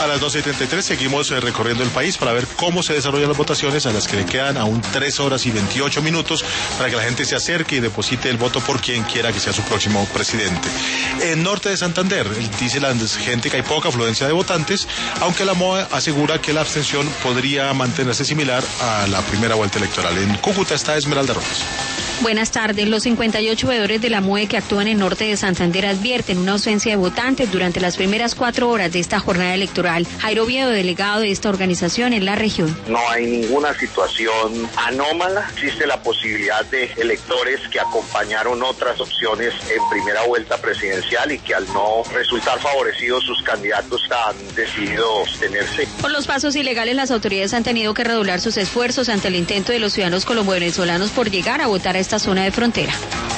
A las 12:33 seguimos recorriendo el país para ver cómo se desarrollan las votaciones, a las que le quedan aún 3 horas y 28 minutos para que la gente se acerque y deposite el voto por quien quiera que sea su próximo presidente. En norte de Santander, dice la gente que hay poca afluencia de votantes, aunque la MOE asegura que la abstención podría mantenerse similar a la primera vuelta electoral. En Cúcuta está Esmeralda Rojas. Buenas tardes. Los 58 veedores de la MOE que actúan en norte de Santander advierten una ausencia de votantes durante las primeras 4 horas de esta jornada electoral. Jairo Oviedo, delegado de esta organización en la región. No hay ninguna situación anómala. Existe la posibilidad de electores que acompañaron otras opciones en primera vuelta presidencial y que al no resultar favorecidos sus candidatos han decidido abstenerse. Por los pasos ilegales, las autoridades han tenido que redoblar sus esfuerzos ante el intento de los ciudadanos colombo-venezolanos por llegar a votar a esta zona de frontera.